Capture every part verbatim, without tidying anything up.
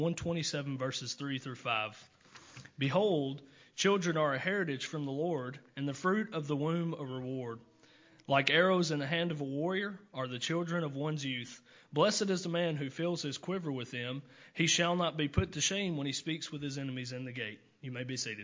one twenty-seven verses three through five. Behold, children are a heritage from the Lord, and the fruit of the womb a reward. Like arrows in the hand of a warrior are the children of one's youth. Blessed is the man who fills his quiver with them. He shall not be put to shame when he speaks with his enemies in the gate. You may be seated.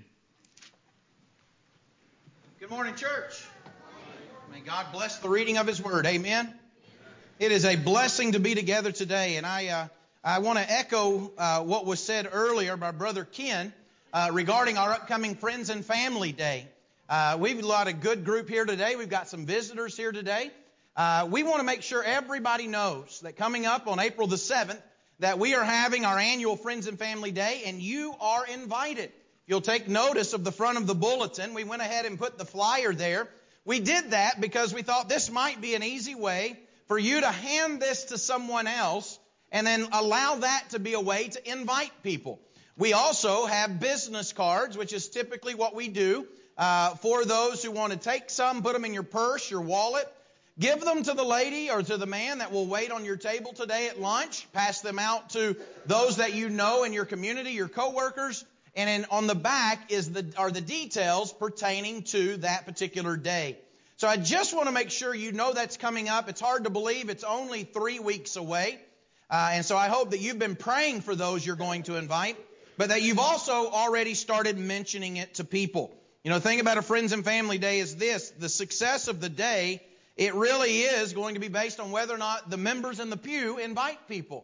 Good morning, church. May God bless the reading of His Word. Amen. It is a blessing to be together today, and I uh, I want to echo uh, what was said earlier by Brother Ken uh, regarding our upcoming Friends and Family Day. Uh, we've got a good group here today. We've got some visitors here today. Uh, we want to make sure everybody knows that coming up on April the seventh, that we are having our annual Friends and Family Day, and you are invited. You'll take notice of the front of the bulletin. We went ahead and put the flyer there. We did that because we thought this might be an easy way for you to hand this to someone else and then allow that to be a way to invite people. We also have business cards, which is typically what we do uh, for those who want to take some, put them in your purse, your wallet. Give them to the lady or to the man that will wait on your table today at lunch. Pass them out to those that you know in your community, your coworkers. And then on the back is the are the details pertaining to that particular day. So I just want to make sure you know that's coming up. It's hard to believe it's only three weeks away. Uh, and so I hope that you've been praying for those you're going to invite, but that you've also already started mentioning it to people. You know, the thing about a Friends and Family Day is this: the success of the day, it really is going to be based on whether or not the members in the pew invite people.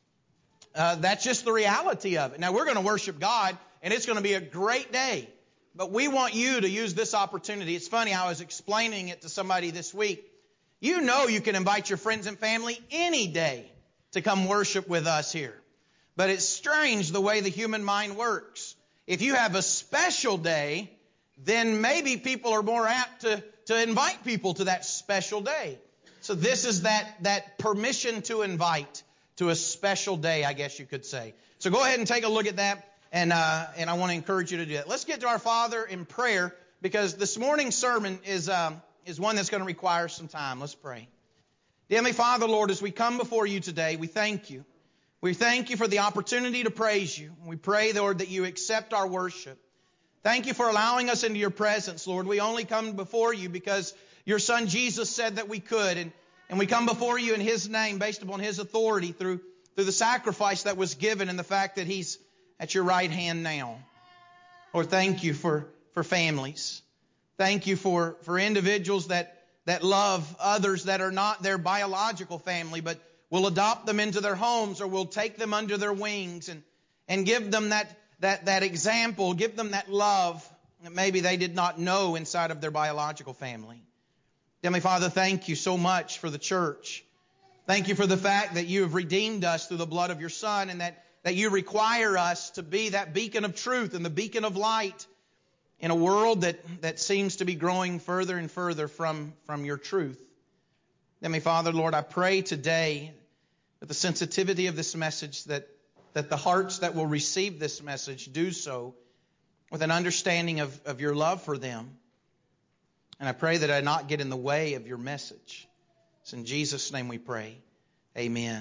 Uh, that's just the reality of it. Now, we're going to worship God, and it's going to be a great day. But we want you to use this opportunity. It's funny, I was explaining it to somebody this week. You know you can invite your friends and family any day to come worship with us here. But it's strange the way the human mind works. If you have a special day, then maybe people are more apt to, to invite people to that special day. So this is that, that permission to invite to a special day, I guess you could say. So go ahead and take a look at that, and uh, and I want to encourage you to do that. Let's get to our Father in prayer, because this morning's sermon is um, is one that's going to require some time. Let's pray. Dear Heavenly Father, Lord, as we come before you today, we thank you. We thank you for the opportunity to praise you. We pray, Lord, that you accept our worship. Thank you for allowing us into your presence, Lord. We only come before you because your Son Jesus said that we could, and, and we come before you in His name based upon His authority through, through the sacrifice that was given and the fact that He's at your right hand now. Lord, thank you for, for families. Thank you for, for individuals that that love others that are not their biological family, but will adopt them into their homes or will take them under their wings and, and give them that, that, that example, give them that love that maybe they did not know inside of their biological family. Heavenly Father, thank you so much for the church. Thank you for the fact that you have redeemed us through the blood of your Son, and that, that you require us to be that beacon of truth and the beacon of light in a world that, that seems to be growing further and further from, from your truth. Heavenly Father, Lord, I pray today with the sensitivity of this message that, that the hearts that will receive this message do so with an understanding of, of your love for them. And I pray that I not get in the way of your message. It's in Jesus' name we pray. Amen.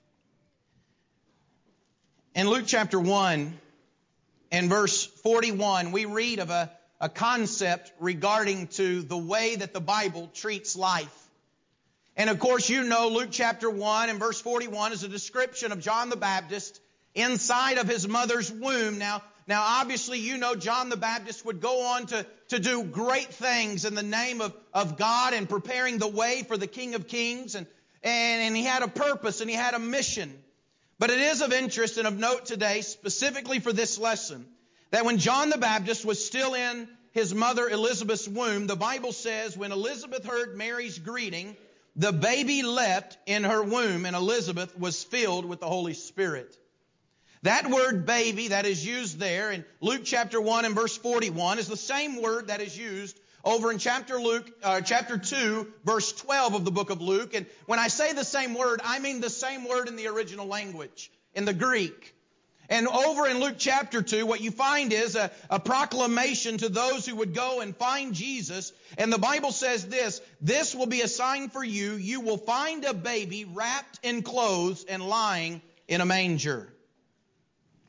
In Luke chapter one, in verse forty-one, we read of a, a concept regarding to the way that the Bible treats life. And of course, you know Luke chapter one and verse forty-one is a description of John the Baptist inside of his mother's womb. Now, now obviously, you know John the Baptist would go on to, to do great things in the name of, of God and preparing the way for the King of Kings. And, and, and he had a purpose and he had a mission. But it is of interest and of note today, specifically for this lesson, that when John the Baptist was still in his mother Elizabeth's womb, the Bible says when Elizabeth heard Mary's greeting, the baby leapt in her womb, and Elizabeth was filled with the Holy Spirit. That word baby that is used there in Luke chapter one and verse forty-one is the same word that is used over in chapter Luke, uh, chapter two, verse twelve of the book of Luke. And when I say the same word, I mean the same word in the original language, in the Greek. And over in Luke chapter two, what you find is a, a proclamation to those who would go and find Jesus. And the Bible says this: this will be a sign for you. You will find a baby wrapped in clothes and lying in a manger.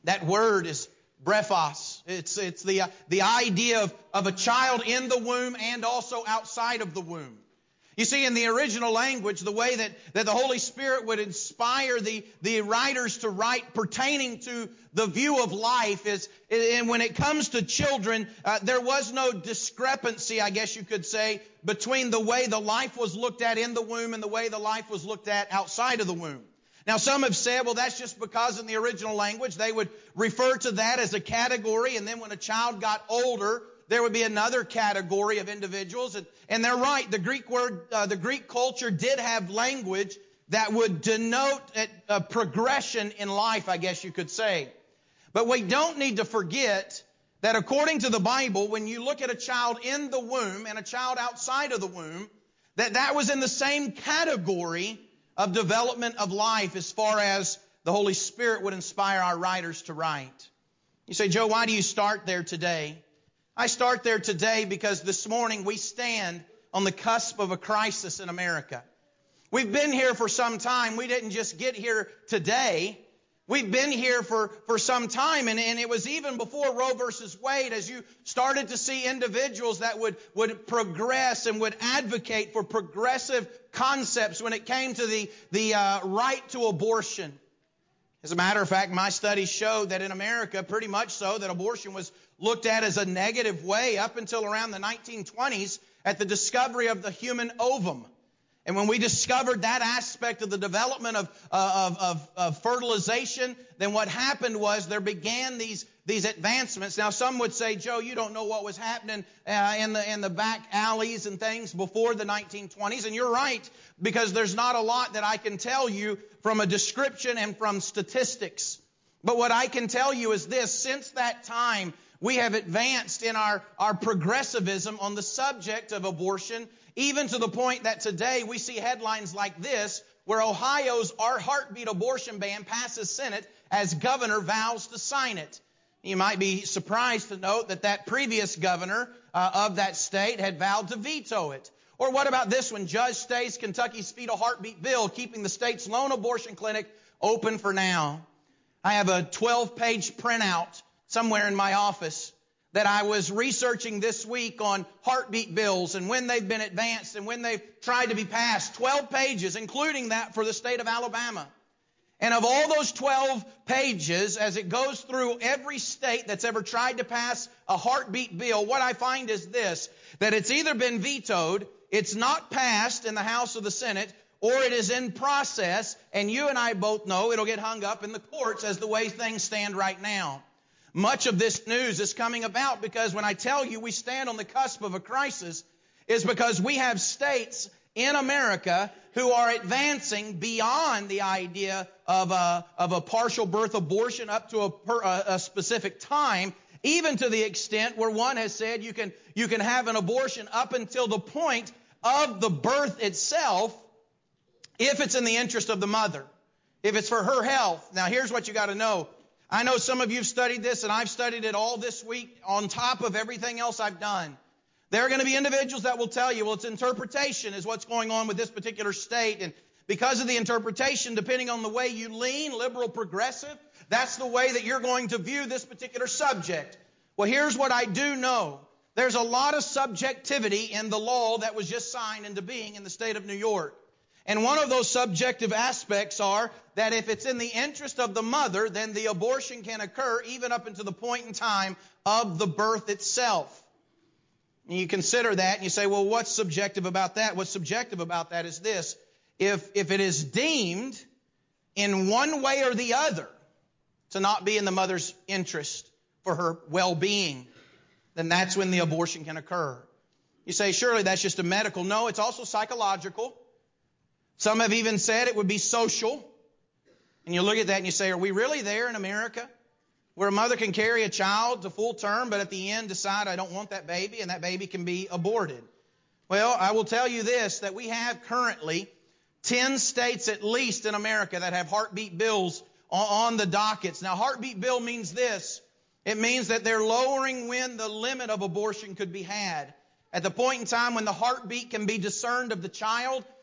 That word is brephos. It's, it's the, uh, the idea of, of a child in the womb and also outside of the womb. You see, in the original language, the way that, that the Holy Spirit would inspire the, the writers to write pertaining to the view of life is, and when it comes to children, uh, there was no discrepancy, I guess you could say, between the way the life was looked at in the womb and the way the life was looked at outside of the womb. Now, some have said, well, that's just because in the original language they would refer to that as a category, and then when a child got older, there would be another category of individuals. And, and they're right. The Greek word, uh, the Greek culture did have language that would denote a, a progression in life, I guess you could say. But we don't need to forget that according to the Bible, when you look at a child in the womb and a child outside of the womb, that that was in the same category of development of life as far as the Holy Spirit would inspire our writers to write. You say, Joe, why do you start there today? I start there today because this morning we stand on the cusp of a crisis in America. We've been here for some time. We didn't just get here today. We've been here for, for some time, and, and it was even before Roe versus Wade as you started to see individuals that would, would progress and would advocate for progressive concepts when it came to the, the uh, right to abortion. As a matter of fact, my studies showed that in America, pretty much so, that abortion was looked at as a negative way up until around the nineteen twenties at the discovery of the human ovum. And when we discovered that aspect of the development of, uh, of, of, of fertilization, then what happened was there began these, these advancements. Now, some would say, Joe, you don't know what was happening uh, in the, in the back alleys and things before the nineteen twenties. And you're right, because there's not a lot that I can tell you from a description and from statistics. But what I can tell you is this: since that time, we have advanced in our, our progressivism on the subject of abortion, even to the point that today we see headlines like this, where Ohio's Our Heartbeat abortion ban passes Senate as governor vows to sign it. You might be surprised to note that that previous governor uh, of that state had vowed to veto it. Or what about this one? Judge stays Kentucky's fetal heartbeat bill, keeping the state's lone abortion clinic open for now. I have a twelve-page printout somewhere in my office that I was researching this week on heartbeat bills and when they've been advanced and when they've tried to be passed. twelve pages, including that for the state of Alabama. And of all those twelve pages, as it goes through every state that's ever tried to pass a heartbeat bill, what I find is this: that it's either been vetoed, it's not passed in the House or the Senate, or it is in process, and you and I both know it'll get hung up in the courts as the way things stand right now. Much of this news is coming about because when I tell you we stand on the cusp of a crisis, is because we have states in America who are advancing beyond the idea of a, of a partial birth abortion up to a, per, a, a specific time, even to the extent where one has said you can, you can have an abortion up until the point of the birth itself, if it's in the interest of the mother, if it's for her health. Now, here's what you got to know. I know some of you have studied this, and I've studied it all this week on top of everything else I've done. There are going to be individuals that will tell you, well, it's interpretation is what's going on with this particular state. And because of the interpretation, depending on the way you lean, liberal, progressive, that's the way that you're going to view this particular subject. Well, here's what I do know. There's a lot of subjectivity in the law that was just signed into being in the state of New York. And one of those subjective aspects are that if it's in the interest of the mother, then the abortion can occur even up until the point in time of the birth itself. And you consider that and you say, well, what's subjective about that? What's subjective about that is this. If, if it is deemed in one way or the other to not be in the mother's interest for her well-being, then that's when the abortion can occur. You say, surely that's just a medical. No, it's also psychological. Some have even said it would be social. And you look at that and you say, are we really there in America where a mother can carry a child to full term, but at the end decide I don't want that baby, and that baby can be aborted? Well, I will tell you this, that we have currently ten states at least in America that have heartbeat bills on the dockets. Now, heartbeat bill means this. It means that they're lowering when the limit of abortion could be had. At the point in time when the heartbeat can be discerned of the child,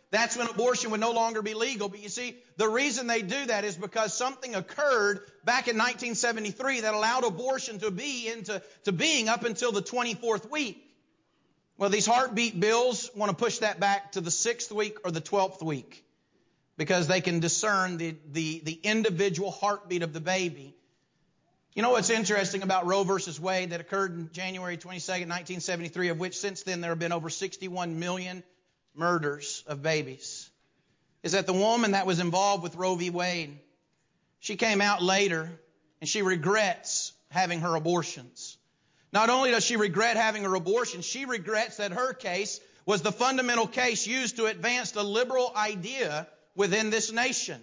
that's when abortion would no longer be legal. But you see, the reason they do that is because something occurred back in nineteen seventy-three that allowed abortion to be into to being up until the twenty-fourth week. Well, these heartbeat bills want to push that back to the sixth week or the twelfth week because they can discern the, the, the individual heartbeat of the baby. You know what's interesting about Roe versus Wade that occurred in January twenty-second, nineteen seventy-three, of which since then there have been over sixty-one million murders of babies, is that the woman that was involved with Roe v. Wade, she came out later and she regrets having her abortions. Not only does she regret having her abortion, she regrets that her case was the fundamental case used to advance the liberal idea within this nation.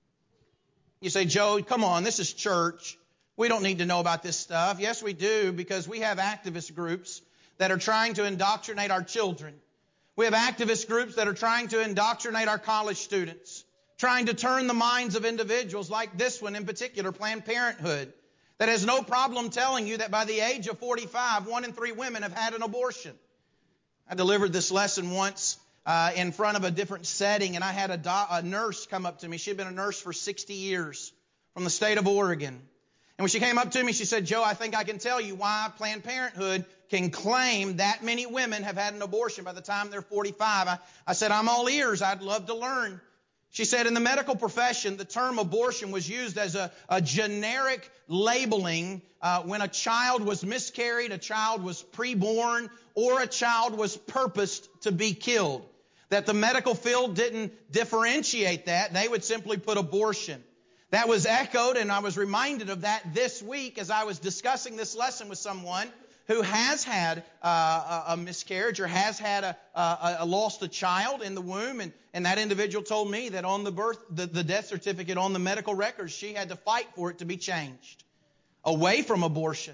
You say, Joe, come on, this is church. We don't need to know about this stuff. Yes, we do, because we have activist groups that are trying to indoctrinate our children. We have activist groups that are trying to indoctrinate our college students, trying to turn the minds of individuals like this one in particular, Planned Parenthood, that has no problem telling you that by the age of forty-five, one in three women have had an abortion. I delivered this lesson once uh, in front of a different setting, and I had a, do- a nurse come up to me. She had been a nurse for sixty years from the state of Oregon. And when she came up to me, she said, Joe, I think I can tell you why Planned Parenthood can claim that many women have had an abortion by the time they're forty-five. I, I said, I'm all ears. I'd love to learn. She said, in the medical profession, the term abortion was used as a, a generic labeling uh, when a child was miscarried, a child was preborn, or a child was purposed to be killed. That the medical field didn't differentiate that. They would simply put abortion. That was echoed, and I was reminded of that this week as I was discussing this lesson with someone who has had uh, a miscarriage or has had a, a, a lost a child in the womb, and, and that individual told me that on the birth, the, the death certificate on the medical records, she had to fight for it to be changed away from abortion.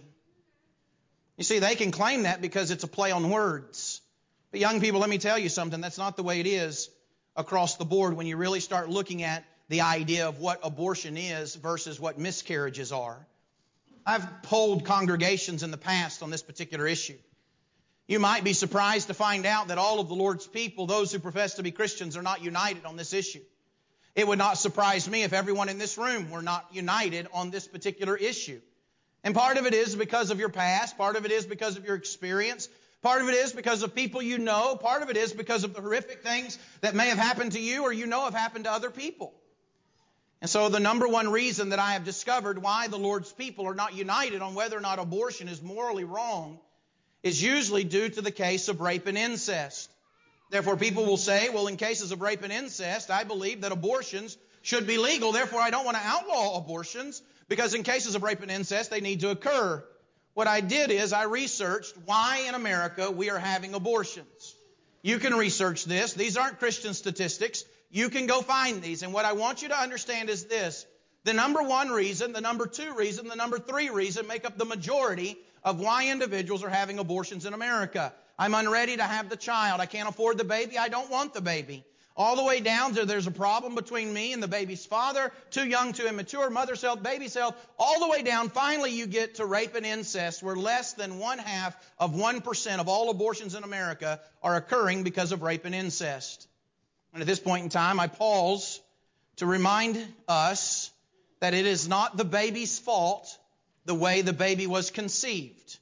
You see, they can claim that because it's a play on words. But young people, let me tell you something. That's not the way it is across the board when you really start looking at the idea of what abortion is versus what miscarriages are. I've polled congregations in the past on this particular issue. You might be surprised to find out that all of the Lord's people, those who profess to be Christians, are not united on this issue. It would not surprise me if everyone in this room were not united on this particular issue. And part of it is because of your past. Part of it is because of your experience. Part of it is because of people you know. Part of it is because of the horrific things that may have happened to you or you know have happened to other people. And so the number one reason that I have discovered why the Lord's people are not united on whether or not abortion is morally wrong is usually due to the case of rape and incest. Therefore, people will say, well, in cases of rape and incest, I believe that abortions should be legal. Therefore, I don't want to outlaw abortions because in cases of rape and incest, they need to occur. What I did is I researched why in America we are having abortions. You can research this. These aren't Christian statistics. You can go find these. And what I want you to understand is this. The number one reason, the number two reason, the number three reason make up the majority of why individuals are having abortions in America. I'm unready to have the child. I can't afford the baby. I don't want the baby. All the way down to there's a problem between me and the baby's father, too young, too immature, mother's health, baby's health. All the way down, finally you get to rape and incest, where less than one half of one percent of all abortions in America are occurring because of rape and incest. And at this point in time, I pause to remind us that it is not the baby's fault the way the baby was conceived.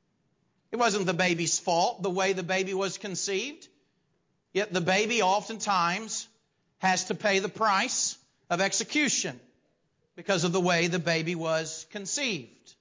It wasn't the baby's fault the way the baby was conceived. Yet the baby oftentimes has to pay the price of execution because of the way the baby was conceived.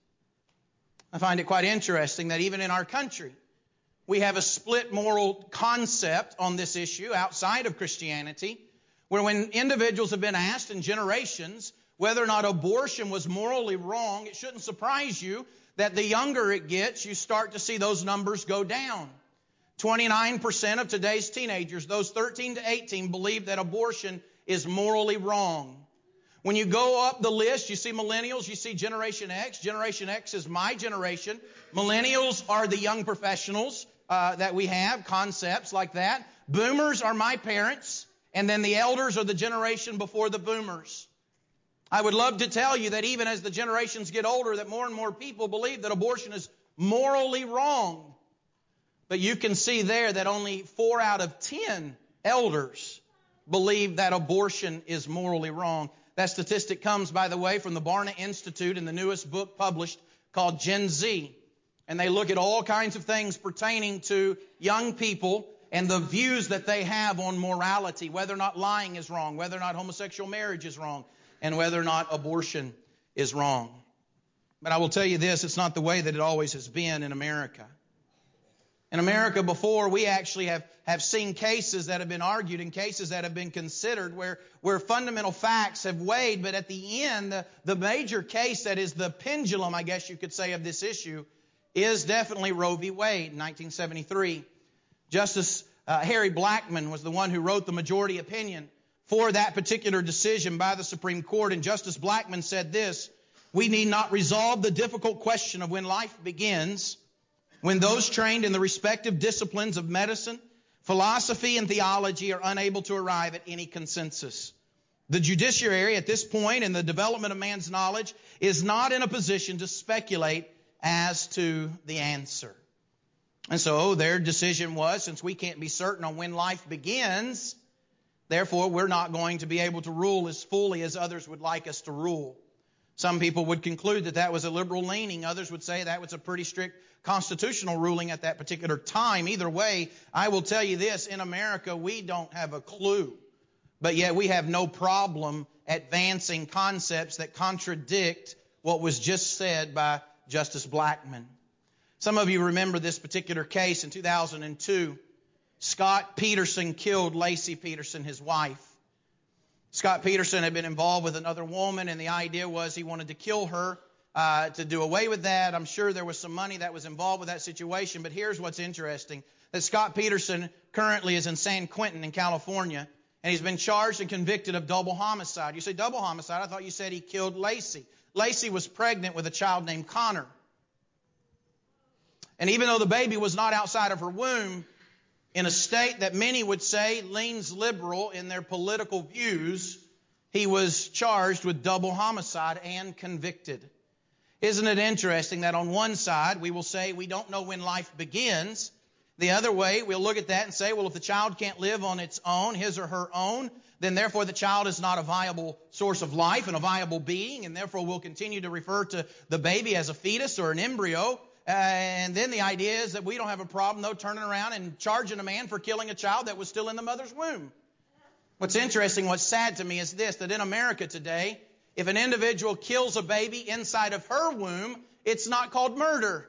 I find it quite interesting that even in our country, we have a split moral concept on this issue outside of Christianity, where when individuals have been asked in generations whether or not abortion was morally wrong, it shouldn't surprise you that the younger it gets, you start to see those numbers go down. twenty-nine percent of today's teenagers, those thirteen to eighteen, believe that abortion is morally wrong. When you go up the list, you see millennials, you see Generation X. Generation X is my generation. Millennials are the young professionals uh, that we have, concepts like that. Boomers are my parents, and then the elders are the generation before the boomers. I would love to tell you that even as the generations get older, that more and more people believe that abortion is morally wrong. But you can see there that only four out of ten elders believe that abortion is morally wrong. That statistic comes, by the way, from the Barna Institute in the newest book published called Gen Z. And they look at all kinds of things pertaining to young people and the views that they have on morality, whether or not lying is wrong, whether or not homosexual marriage is wrong, and whether or not abortion is wrong. But I will tell you this, it's not the way that it always has been in America. In America before, we actually have, have seen cases that have been argued and cases that have been considered where, where fundamental facts have weighed, but at the end, the, the major case that is the pendulum, I guess you could say, of this issue is definitely Roe v. Wade in nineteen seventy-three. Justice uh, Harry Blackmun was the one who wrote the majority opinion for that particular decision by the Supreme Court, and Justice Blackmun said this: "We need not resolve the difficult question of when life begins, when those trained in the respective disciplines of medicine, philosophy, and theology are unable to arrive at any consensus. The judiciary at this point in the development of man's knowledge is not in a position to speculate as to the answer." And so their decision was, since we can't be certain on when life begins, therefore we're not going to be able to rule as fully as others would like us to rule. Some people would conclude that that was a liberal leaning. Others would say that was a pretty strict constitutional ruling at that particular time. Either way, I will tell you this, in America we don't have a clue, but yet we have no problem advancing concepts that contradict what was just said by Justice Blackmun. Some of you remember this particular case in two thousand two. Scott Peterson killed Laci Peterson, his wife. Scott Peterson had been involved with another woman, and the idea was he wanted to kill her uh, to do away with that. I'm sure there was some money that was involved with that situation, but here's what's interesting, that Scott Peterson currently is in San Quentin in California, and he's been charged and convicted of double homicide. You say, double homicide? I thought you said he killed Laci. Laci was pregnant with a child named Connor. And even though the baby was not outside of her womb, in a state that many would say leans liberal in their political views, he was charged with double homicide and convicted. Isn't it interesting that on one side we will say we don't know when life begins. The other way, we'll look at that and say, well, if the child can't live on its own, his or her own, then therefore the child is not a viable source of life and a viable being, and therefore we'll continue to refer to the baby as a fetus or an embryo. Uh, and then the idea is that we don't have a problem, though, turning around and charging a man for killing a child that was still in the mother's womb. What's interesting, what's sad to me is this, that in America today, if an individual kills a baby inside of her womb, it's not called murder.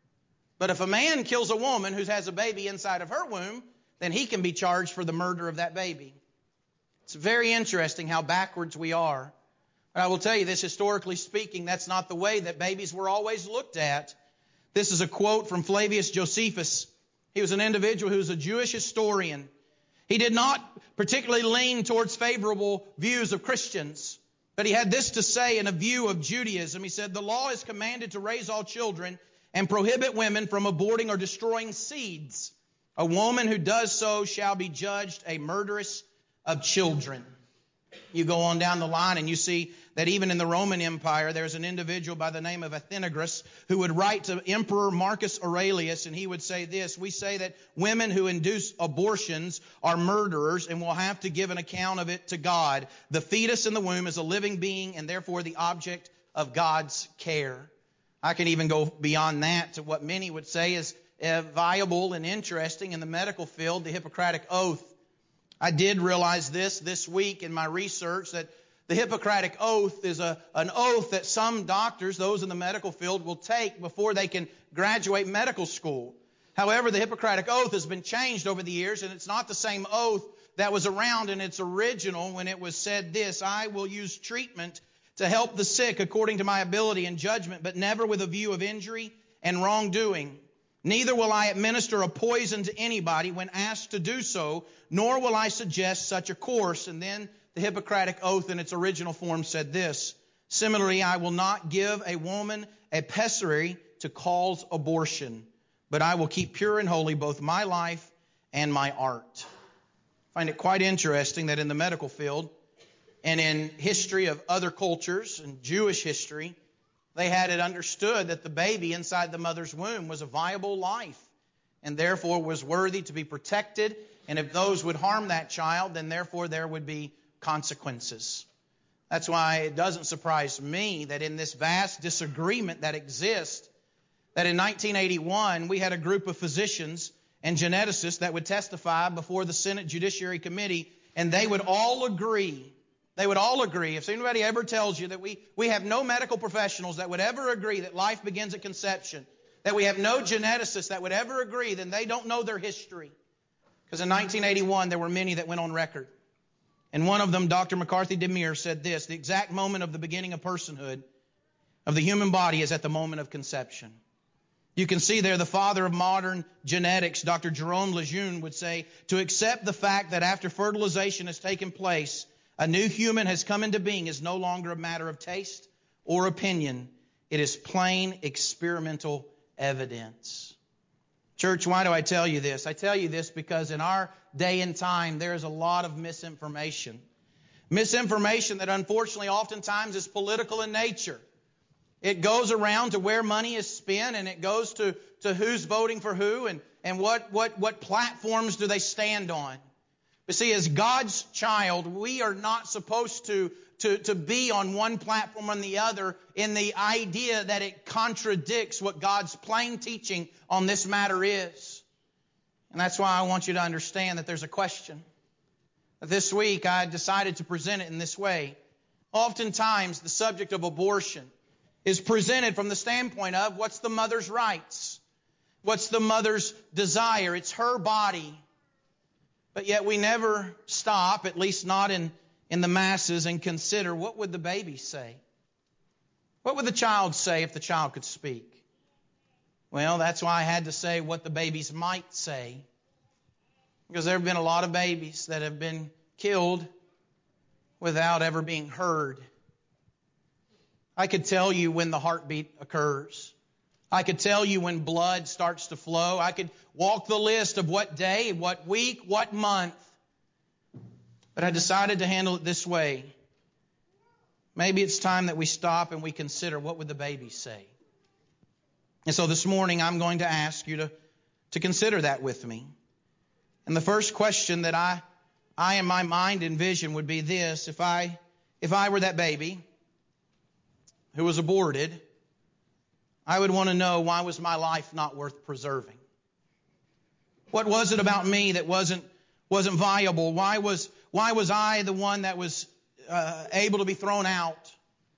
But if a man kills a woman who has a baby inside of her womb, then he can be charged for the murder of that baby. It's very interesting how backwards we are. But I will tell you this, historically speaking, that's not the way that babies were always looked at. This is a quote from Flavius Josephus. He was an individual who was a Jewish historian. He did not particularly lean towards favorable views of Christians, but he had this to say in a view of Judaism. He said, "The law is commanded to raise all children and prohibit women from aborting or destroying seeds. A woman who does so shall be judged a murderess of children." You go on down the line and you see that even in the Roman Empire, there's an individual by the name of Athenagoras who would write to Emperor Marcus Aurelius, and he would say this: "We say that women who induce abortions are murderers and will have to give an account of it to God. The fetus in the womb is a living being and therefore the object of God's care." I can even go beyond that to what many would say is uh, viable and interesting in the medical field, the Hippocratic Oath. I did realize this this week in my research, that the Hippocratic Oath is a, an oath that some doctors, those in the medical field, will take before they can graduate medical school. However, the Hippocratic Oath has been changed over the years, and it's not the same oath that was around in its original when it was said this: "I will use treatment to help the sick according to my ability and judgment, but never with a view of injury and wrongdoing. Neither will I administer a poison to anybody when asked to do so, nor will I suggest such a course." And then the Hippocratic Oath in its original form said this: "Similarly, I will not give a woman a pessary to cause abortion, but I will keep pure and holy both my life and my art." I find it quite interesting that in the medical field and in history of other cultures and Jewish history, they had it understood that the baby inside the mother's womb was a viable life and therefore was worthy to be protected And if those would harm that child, then therefore there would be consequences. That's why it doesn't surprise me that in this vast disagreement that exists, that in nineteen eighty-one we had a group of physicians and geneticists that would testify before the Senate Judiciary Committee, and they would all agree, they would all agree, if anybody ever tells you that we, we have no medical professionals that would ever agree that life begins at conception, that we have no geneticists that would ever agree, then they don't know their history. Because in nineteen eighty-one there were many that went on record. And one of them, Doctor McCarthy DeMere, said this: the exact moment of the beginning of personhood of the human body is at the moment of conception. You can see there the father of modern genetics, Doctor Jerome Lejeune, would say, to accept the fact that after fertilization has taken place, a new human has come into being is no longer a matter of taste or opinion. It is plain experimental evidence. Church, why do I tell you this? I tell you this because in our day and time, there is a lot of misinformation. Misinformation that unfortunately oftentimes is political in nature. It goes around to where money is spent, and it goes to, to who's voting for who, and, and what, what, what platforms do they stand on. But see, as God's child, we are not supposed to, to, to be on one platform or the other in the idea that it contradicts what God's plain teaching on this matter is. And that's why I want you to understand that there's a question. This week I decided to present it in this way. Oftentimes the subject of abortion is presented from the standpoint of what's the mother's rights? What's the mother's desire? It's her body. But yet we never stop, at least not in, in the masses, and consider what would the baby say? What would the child say if the child could speak? Well, that's why I had to say what the babies might say. Because there have been a lot of babies that have been killed without ever being heard. I could tell you when the heartbeat occurs. I could tell you when blood starts to flow. I could walk the list of what day, what week, what month. But I decided to handle it this way. Maybe it's time that we stop and we consider what would the baby say. And so this morning I'm going to ask you to, to consider that with me. And the first question that I, I in my mind envision would be this: if I, if I were that baby who was aborted, I would want to know, why was my life not worth preserving? What was it about me that wasn't wasn't viable? Why was why was I the one that was uh, able to be thrown out?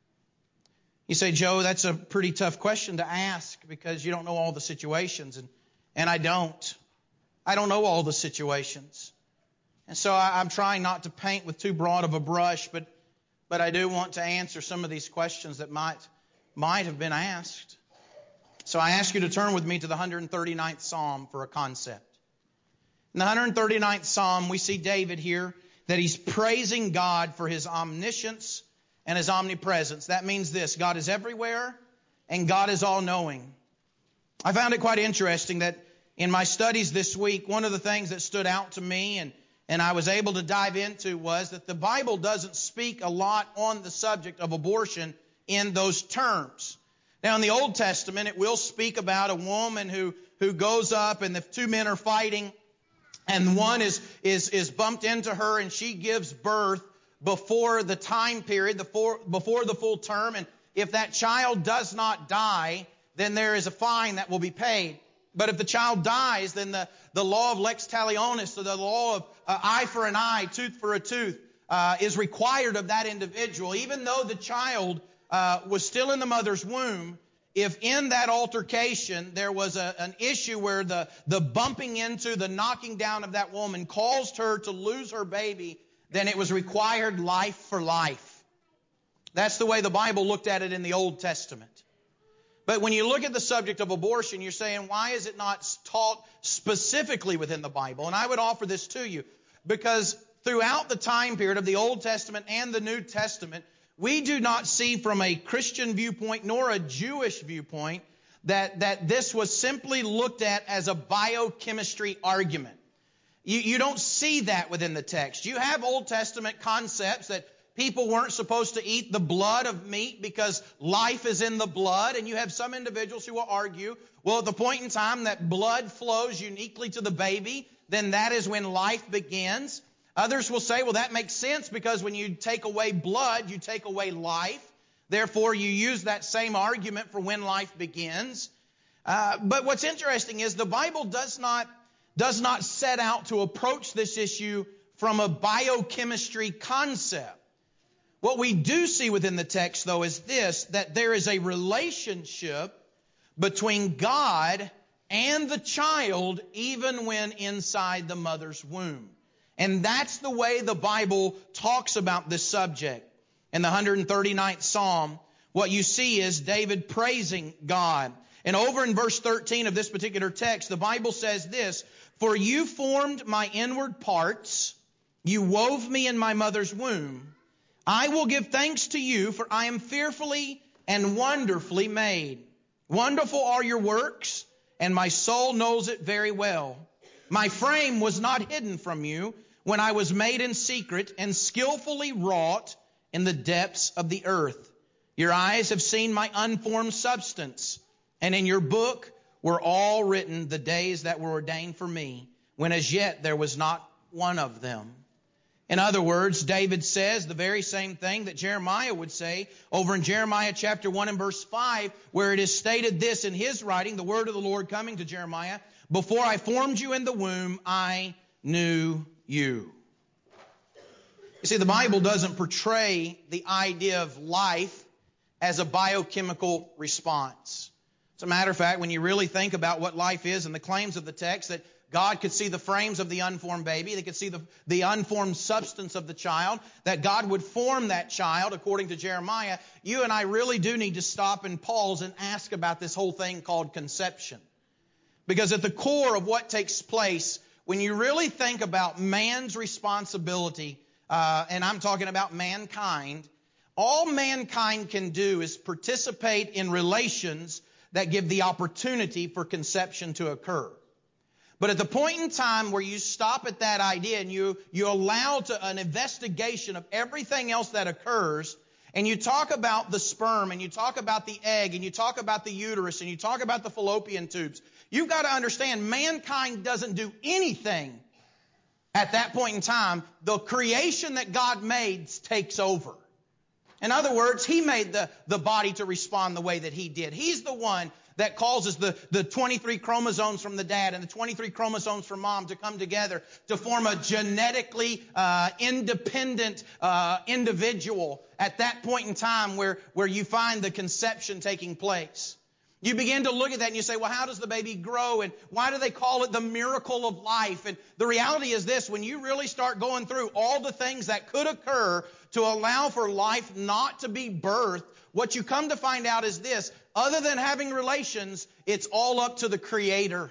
You say, Joe, that's a pretty tough question to ask because you don't know all the situations, and and I don't. I don't know all the situations, and so I, I'm trying not to paint with too broad of a brush, but but I do want to answer some of these questions that might might have been asked. So I ask you to turn with me to the one hundred thirty-ninth Psalm for a concept. In the one hundred thirty-ninth Psalm, we see David here that he's praising God for his omniscience and his omnipresence. That means this: God is everywhere and God is all-knowing. I found it quite interesting that in my studies this week, one of the things that stood out to me and, and I was able to dive into was that the Bible doesn't speak a lot on the subject of abortion in those terms. Now, in the Old Testament, it will speak about a woman who, who goes up and the two men are fighting, and one is, is, is bumped into her and she gives birth before the time period, the for, before the full term. And if that child does not die, then there is a fine that will be paid. But if the child dies, then the, the law of lex talionis, so the law of uh, eye for an eye, tooth for a tooth, uh, is required of that individual. Even though the child uh, was still in the mother's womb, if in that altercation there was a, an issue where the, the bumping into, the knocking down of that woman caused her to lose her baby, then it was required life for life. That's the way the Bible looked at it in the Old Testament. But when you look at the subject of abortion, you're saying, why is it not taught specifically within the Bible? And I would offer this to you, because throughout the time period of the Old Testament and the New Testament, we do not see from a Christian viewpoint nor a Jewish viewpoint that, that this was simply looked at as a biochemistry argument. You, you don't see that within the text. You have Old Testament concepts that people weren't supposed to eat the blood of meat because life is in the blood. And you have some individuals who will argue, well, at the point in time that blood flows uniquely to the baby, then that is when life begins. Others will say, well, that makes sense because when you take away blood, you take away life. Therefore, you use that same argument for when life begins. Uh, but what's interesting is the Bible does not, does not set out to approach this issue from a biochemistry concept. What we do see within the text, though, is this, that there is a relationship between God and the child even when inside the mother's womb. And that's the way the Bible talks about this subject. In the one hundred thirty-ninth Psalm, what you see is David praising God. And over in verse thirteen of this particular text, the Bible says this, "For you formed my inward parts, you wove me in my mother's womb. I will give thanks to you, for I am fearfully and wonderfully made. Wonderful are your works, and my soul knows it very well. My frame was not hidden from you when I was made in secret and skillfully wrought in the depths of the earth. Your eyes have seen my unformed substance, and in your book were all written the days that were ordained for me, when as yet there was not one of them." In other words, David says the very same thing that Jeremiah would say over in Jeremiah chapter one and verse five, where it is stated this in his writing, the word of the Lord coming to Jeremiah, "Before I formed you in the womb, I knew you." You see, the Bible doesn't portray the idea of life as a biochemical response. As a matter of fact, when you really think about what life is and the claims of the text, that God could see the frames of the unformed baby, they could see the, the unformed substance of the child, that God would form that child, according to Jeremiah, you and I really do need to stop and pause and ask about this whole thing called conception. Because at the core of what takes place, when you really think about man's responsibility, uh, and I'm talking about mankind, all mankind can do is participate in relations that give the opportunity for conception to occur. But at the point in time where you stop at that idea and you, you allow to an investigation of everything else that occurs, and you talk about the sperm, and you talk about the egg, and you talk about the uterus, and you talk about the fallopian tubes, you've got to understand mankind doesn't do anything at that point in time. The creation that God made takes over. In other words, He made the, the body to respond the way that He did. He's the one that causes the, the twenty-three chromosomes from the dad and the twenty-three chromosomes from mom to come together to form a genetically uh, independent uh, individual at that point in time where, where you find the conception taking place. You begin to look at that and you say, well, how does the baby grow? And why do they call it the miracle of life? And the reality is this, when you really start going through all the things that could occur to allow for life not to be birthed, what you come to find out is this, other than having relations, it's all up to the Creator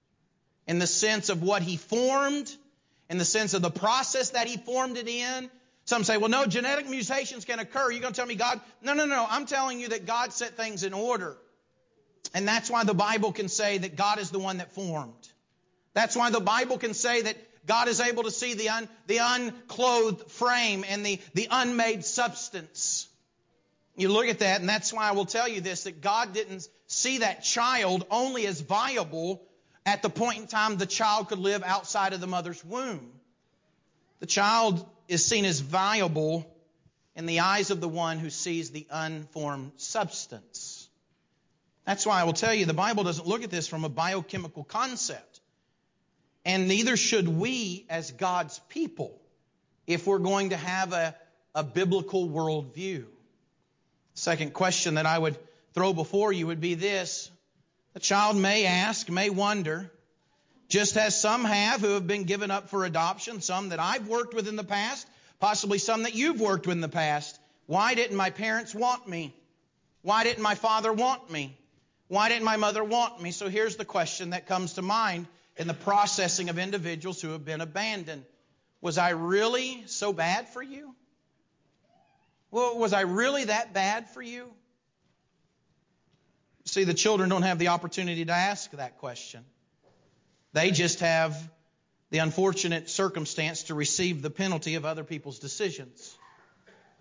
in the sense of what He formed, in the sense of the process that He formed it in. Some say, well, no, genetic mutations can occur. You're going to tell me God? No, no, no. I'm telling you that God set things in order. And that's why the Bible can say that God is the one that formed. That's why the Bible can say that God is able to see the, un, the unclothed frame and the, the unmade substance. You look at that, and that's why I will tell you this, that God didn't see that child only as viable at the point in time the child could live outside of the mother's womb. The child is seen as viable in the eyes of the one who sees the unformed substance. That's why I will tell you the Bible doesn't look at this from a biochemical concept. And neither should we as God's people if we're going to have a, a biblical worldview. Second question that I would throw before you would be this. The child may ask, may wonder, just as some have who have been given up for adoption, some that I've worked with in the past, possibly some that you've worked with in the past. Why didn't my parents want me? Why didn't my father want me? Why didn't my mother want me? So here's the question that comes to mind in the processing of individuals who have been abandoned. Was I really so bad for you? Well, was I really that bad for you? See, the children don't have the opportunity to ask that question. They just have the unfortunate circumstance to receive the penalty of other people's decisions.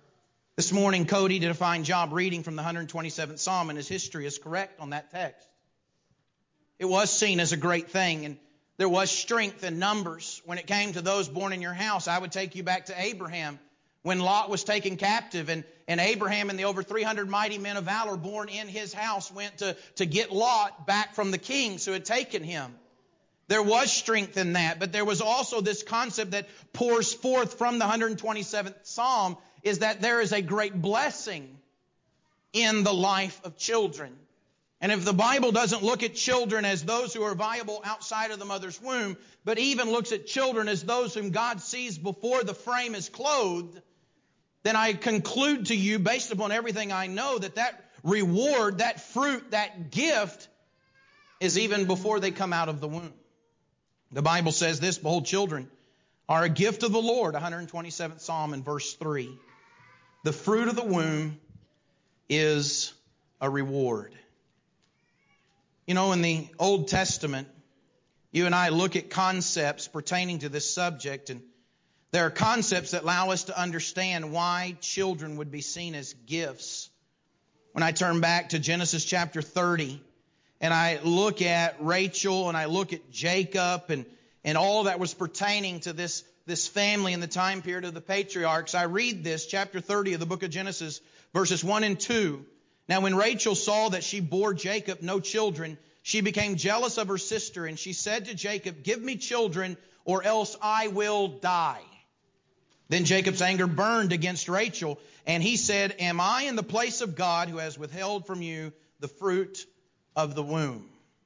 This morning, Cody did a fine job reading from the one hundred twenty-seventh Psalm, and his history is correct on that text. It was seen as a great thing, and there was strength in numbers when it came to those born in your house. I would take you back to Abraham when Lot was taken captive, and, and Abraham and the over three hundred mighty men of valor born in his house went to, to get Lot back from the kings who had taken him. There was strength in that, but there was also this concept that pours forth from the one hundred twenty-seventh Psalm, is that there is a great blessing in the life of children. And if the Bible doesn't look at children as those who are viable outside of the mother's womb, but even looks at children as those whom God sees before the frame is clothed, then I conclude to you, based upon everything I know, that that reward, that fruit, that gift is even before they come out of the womb. The Bible says this, behold, children are a gift of the Lord, one hundred twenty-seventh Psalm in verse three. The fruit of the womb is a reward. You know, in the Old Testament, you and I look at concepts pertaining to this subject, and there are concepts that allow us to understand why children would be seen as gifts. When I turn back to Genesis chapter thirty, and I look at Rachel, and I look at Jacob, and, and all that was pertaining to this, this family in the time period of the patriarchs, I read this, chapter thirty of the book of Genesis, verses one and two. Now when Rachel saw that she bore Jacob no children, she became jealous of her sister, and she said to Jacob, give me children, or else I will die. Then Jacob's anger burned against Rachel, and he said, am I in the place of God who has withheld from you the fruit of the womb?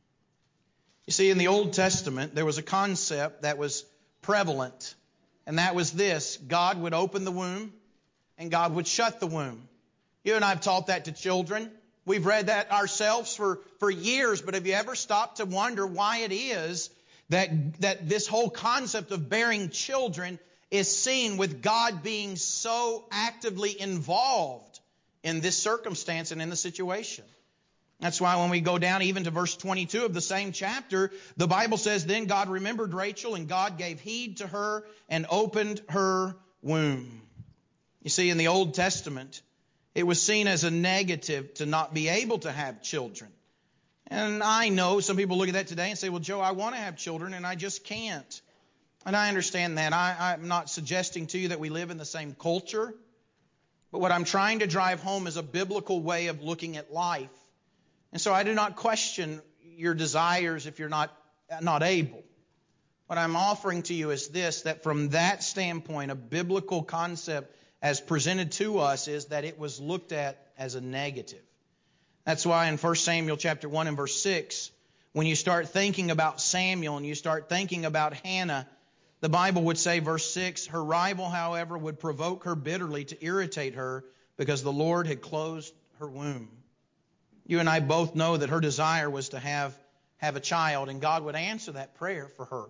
You see, in the Old Testament, there was a concept that was prevalent, and that was this: God would open the womb, and God would shut the womb. You and I have taught that to children. We've read that ourselves for, for years, but have you ever stopped to wonder why it is that, that this whole concept of bearing children is seen with God being so actively involved in this circumstance and in the situation? That's why when we go down even to verse twenty-two of the same chapter, the Bible says, then God remembered Rachel, and God gave heed to her and opened her womb. You see, in the Old Testament, it was seen as a negative to not be able to have children. And I know some people look at that today and say, well, Joe, I want to have children and I just can't. And I understand that. I, I'm not suggesting to you that we live in the same culture. But what I'm trying to drive home is a biblical way of looking at life. And so I do not question your desires if you're not, not able. What I'm offering to you is this, that from that standpoint, a biblical concept as presented to us is that it was looked at as a negative. That's why in First Samuel chapter one and verse six, when you start thinking about Samuel and you start thinking about Hannah, the Bible would say, verse six, her rival, however, would provoke her bitterly to irritate her because the Lord had closed her womb. You and I both know that her desire was to have, have a child, and God would answer that prayer for her.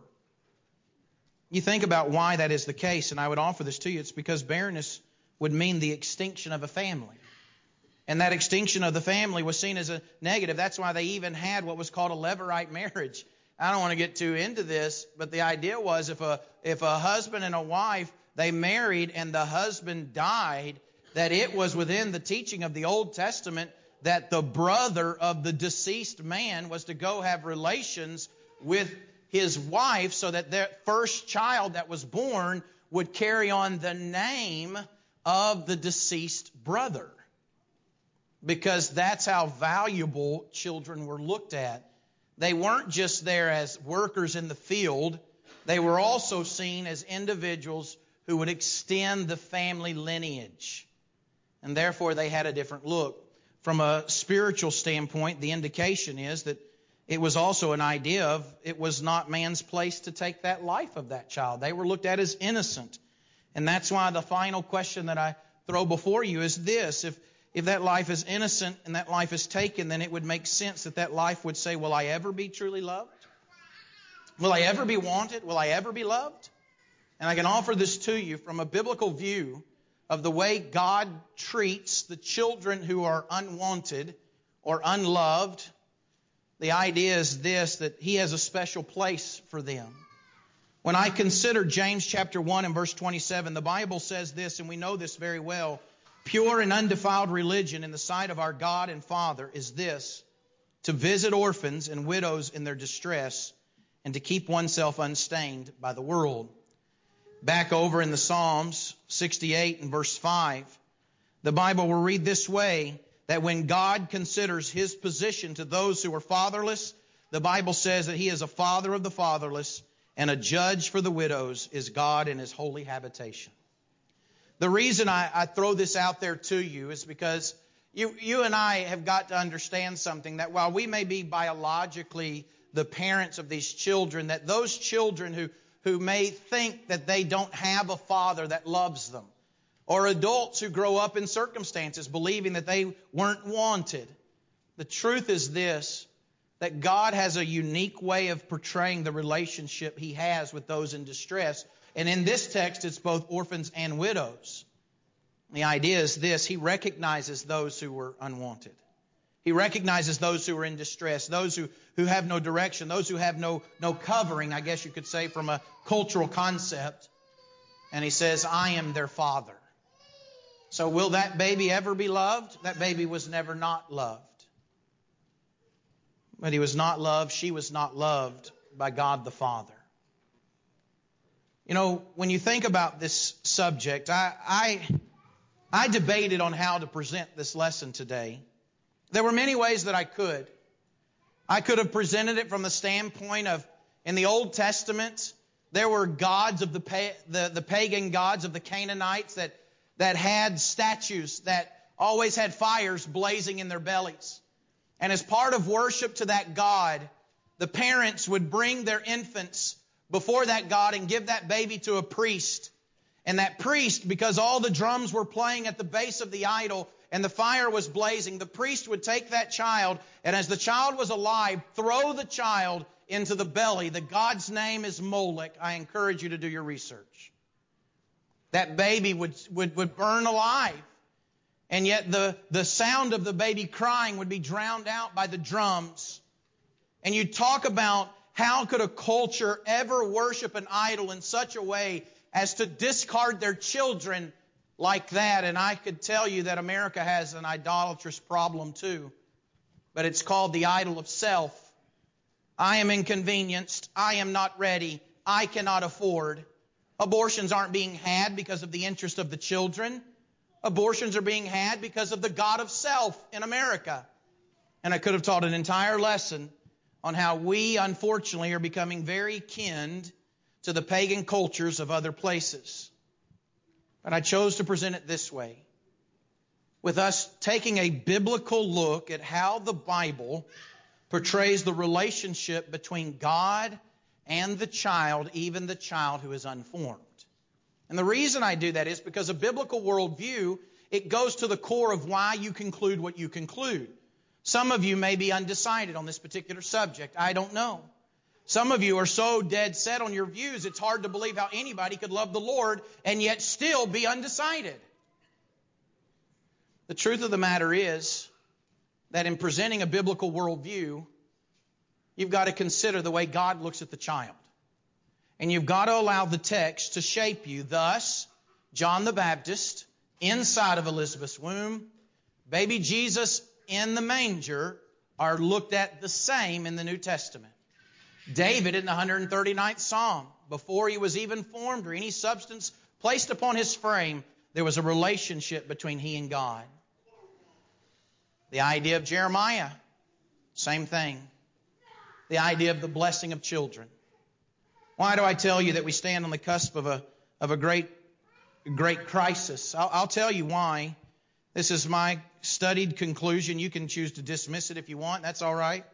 You think about why that is the case, and I would offer this to you. It's because barrenness would mean the extinction of a family. And that extinction of the family was seen as a negative. That's why they even had what was called a Levirate marriage. I don't want to get too into this, but the idea was if a if a husband and a wife, they married and the husband died, that it was within the teaching of the Old Testament that the brother of the deceased man was to go have relations with his wife so that their first child that was born would carry on the name of the deceased brother. Because that's how valuable children were looked at. They weren't just there as workers in the field. They were also seen as individuals who would extend the family lineage. And therefore they had a different look. From a spiritual standpoint, the indication is that it was also an idea of it was not man's place to take that life of that child. They were looked at as innocent. And that's why the final question that I throw before you is this. If If that life is innocent and that life is taken, then it would make sense that that life would say, will I ever be truly loved? Will I ever be wanted? Will I ever be loved? And I can offer this to you from a biblical view of the way God treats the children who are unwanted or unloved. The idea is this, that He has a special place for them. When I consider James chapter one and verse twenty-seven, the Bible says this, and we know this very well. pure and undefiled religion in the sight of our God and Father is this, to visit orphans and widows in their distress and to keep oneself unstained by the world. Back over in the Psalms sixty-eight and verse five, the Bible will read this way, that when God considers His position to those who are fatherless, the Bible says that He is a father of the fatherless and a judge for the widows is God in His holy habitation. The reason I, I throw this out there to you is because you, you and I have got to understand something, that while we may be biologically the parents of these children, that those children who, who may think that they don't have a father that loves them, or adults who grow up in circumstances believing that they weren't wanted. The truth is this, that God has a unique way of portraying the relationship He has with those in distress. And in this text, it's both orphans and widows. The idea is this, He recognizes those who were unwanted. He recognizes those who are in distress, those who, who have no direction, those who have no, no covering, I guess you could say, from a cultural concept. And He says, I am their Father. So will that baby ever be loved? That baby was never not loved. But he was not loved, she was not loved by God the Father. You know, when you think about this subject, I, I, I debated on how to present this lesson today. There were many ways that I could. I could have presented it from the standpoint of, in the Old Testament, there were gods of the, the, the pagan gods of the Canaanites that that had statues that always had fires blazing in their bellies. And as part of worship to that god, the parents would bring their infants before that god and give that baby to a priest. And that priest, because all the drums were playing at the base of the idol and the fire was blazing, the priest would take that child, and as the child was alive, throw the child into the belly. The god's name is Molech. I encourage you to do your research. That baby would, would, would burn alive. And yet the, the sound of the baby crying would be drowned out by the drums. And you talk about how could a culture ever worship an idol in such a way as to discard their children like that. And I could tell you that America has an idolatrous problem too. But it's called the idol of self. I am inconvenienced. I am not ready. I cannot afford. Abortions aren't being had because of the interest of the children. Abortions are being had because of the God of self in America. And I could have taught an entire lesson on how we, unfortunately, are becoming very kin to the pagan cultures of other places. But I chose to present it this way, with us taking a biblical look at how the Bible portrays the relationship between God and the child, even the child who is unformed. And the reason I do that is because a biblical worldview, it goes to the core of why you conclude what you conclude. Some of you may be undecided on this particular subject. I don't know. Some of you are so dead set on your views, it's hard to believe how anybody could love the Lord and yet still be undecided. The truth of the matter is that in presenting a biblical worldview, you've got to consider the way God looks at the child. And you've got to allow the text to shape you. Thus, John the Baptist, inside of Elizabeth's womb, baby Jesus in the manger are looked at the same in the New Testament. David in the one hundred thirty-ninth Psalm, before he was even formed or any substance placed upon his frame, there was a relationship between he and God. The idea of Jeremiah, same thing. The idea of the blessing of children. Why do I tell you that we stand on the cusp of a of a great great crisis? I'll, I'll tell you why. This is my studied conclusion. You can choose to dismiss it if you want. That's all right.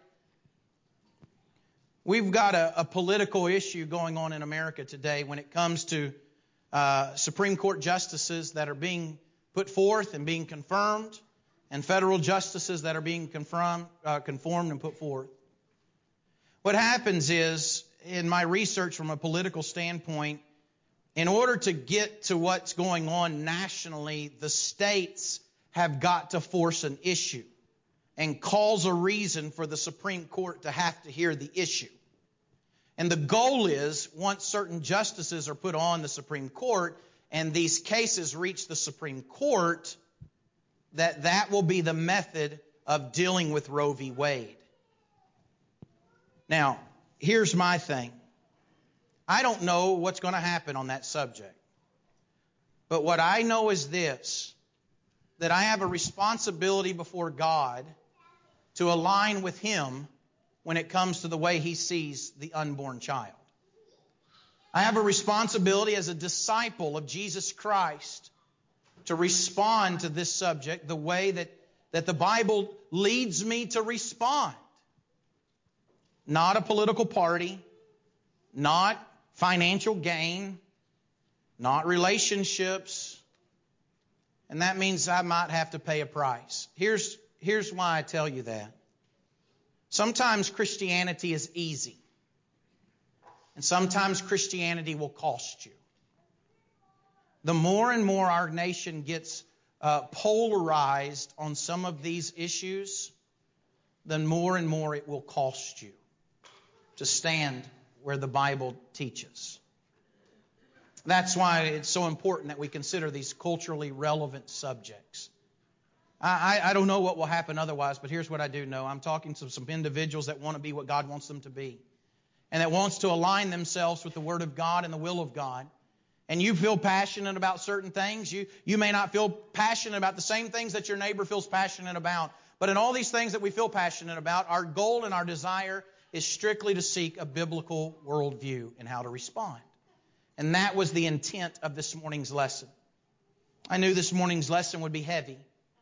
We've got a, a political issue going on in America today when it comes to uh, Supreme Court justices that are being put forth and being confirmed, and federal justices that are being confirmed, uh, conformed and put forth. What happens is, in my research from a political standpoint, in order to get to what's going on nationally, the states have got to force an issue and cause a reason for the Supreme Court to have to hear the issue. And the goal is, once certain justices are put on the Supreme Court and these cases reach the Supreme Court, that that will be the method of dealing with Roe v. Wade. Now, here's my thing. I don't know what's going to happen on that subject. But what I know is this, that I have a responsibility before God to align with Him when it comes to the way He sees the unborn child. I have a responsibility as a disciple of Jesus Christ to respond to this subject the way that, that the Bible leads me to respond. Not a political party, not financial gain, not relationships. And that means I might have to pay a price. Here's, here's why I tell you that. Sometimes Christianity is easy. And sometimes Christianity will cost you. The more and more our nation gets uh, polarized on some of these issues, the more and more it will cost you to stand where the Bible teaches. That's why it's so important that we consider these culturally relevant subjects. I, I, I don't know what will happen otherwise, but here's what I do know. I'm talking to some individuals that want to be what God wants them to be, and that wants to align themselves with the Word of God and the will of God. And you feel passionate about certain things. You, you may not feel passionate about the same things that your neighbor feels passionate about. But in all these things that we feel passionate about, our goal and our desire is strictly to seek a biblical worldview and how to respond. And that was the intent of this morning's lesson. I knew this morning's lesson would be heavy.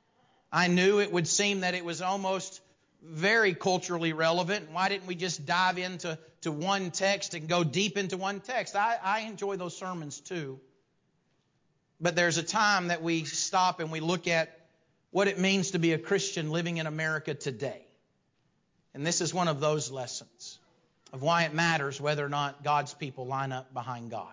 I knew it would seem that it was almost very culturally relevant. Why didn't we just dive into to one text and go deep into one text? I, I enjoy those sermons too. But there's a time that we stop and we look at what it means to be a Christian living in America today. And this is one of those lessons of why it matters whether or not God's people line up behind God.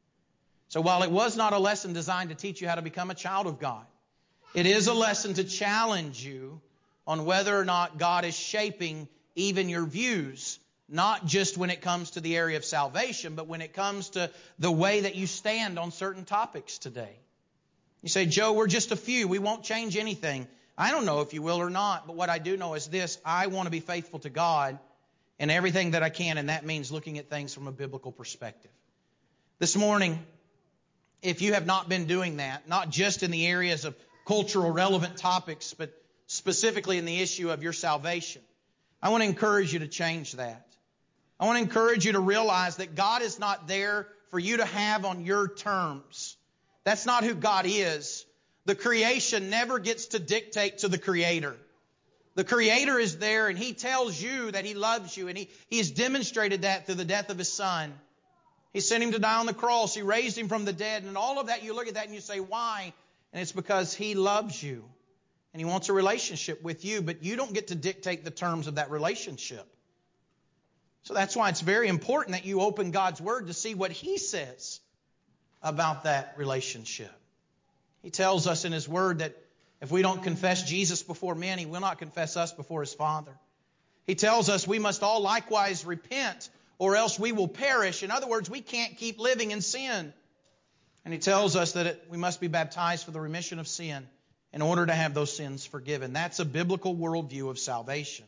So while it was not a lesson designed to teach you how to become a child of God, it is a lesson to challenge you on whether or not God is shaping even your views, not just when it comes to the area of salvation, but when it comes to the way that you stand on certain topics today. You say, Joe, we're just a few. We won't change anything. I don't know if you will or not, but what I do know is this. I want to be faithful to God in everything that I can, and that means looking at things from a biblical perspective. This morning, if you have not been doing that, not just in the areas of cultural relevant topics, but specifically in the issue of your salvation, I want to encourage you to change that. I want to encourage you to realize that God is not there for you to have on your terms. That's not who God is. The creation never gets to dictate to the Creator. The Creator is there and He tells you that He loves you, and He, he has demonstrated that through the death of His Son. He sent Him to die on the cross. He raised Him from the dead. And all of that, you look at that and you say, why? And it's because He loves you. And He wants a relationship with you, but you don't get to dictate the terms of that relationship. So that's why it's very important that you open God's Word to see what He says about that relationship. He tells us in His Word that if we don't confess Jesus before men, He will not confess us before His Father. He tells us we must all likewise repent, or else we will perish. In other words, we can't keep living in sin. And He tells us that it, we must be baptized for the remission of sin in order to have those sins forgiven. That's a biblical worldview of salvation.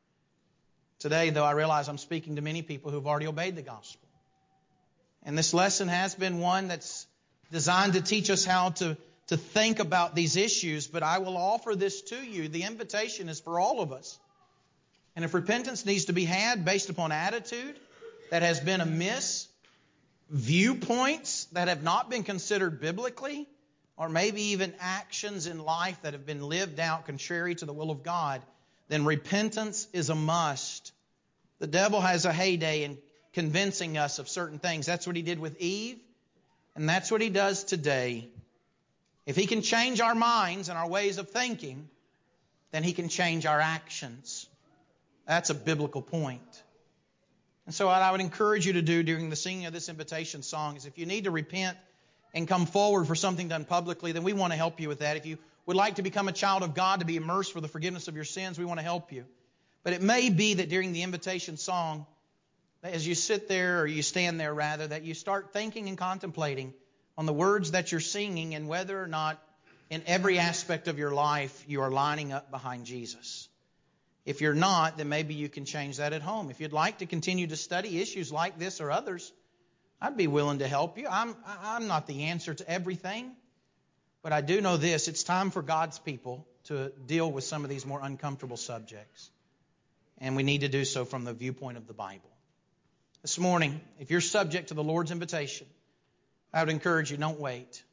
Today, though, I realize I'm speaking to many people who've already obeyed the gospel. And this lesson has been one that's designed to teach us how to, to think about these issues, but I will offer this to you. The invitation is for all of us. And if repentance needs to be had based upon attitude that has been amiss, viewpoints that have not been considered biblically, or maybe even actions in life that have been lived out contrary to the will of God, then repentance is a must. The devil has a heyday in convincing us of certain things. That's what he did with Eve, and that's what he does today. If he can change our minds and our ways of thinking, then he can change our actions. That's a biblical point. And so what I would encourage you to do during the singing of this invitation song is if you need to repent and come forward for something done publicly, then we want to help you with that. If you would like to become a child of God, to be immersed for the forgiveness of your sins, we want to help you. But it may be that during the invitation song, as you sit there, or you stand there rather, that you start thinking and contemplating on the words that you're singing and whether or not in every aspect of your life you are lining up behind Jesus. If you're not, then maybe you can change that at home. If you'd like to continue to study issues like this or others, I'd be willing to help you. I'm, I'm not the answer to everything, but I do know this. It's time for God's people to deal with some of these more uncomfortable subjects. And we need to do so from the viewpoint of the Bible. This morning, if you're subject to the Lord's invitation, I would encourage you, don't wait.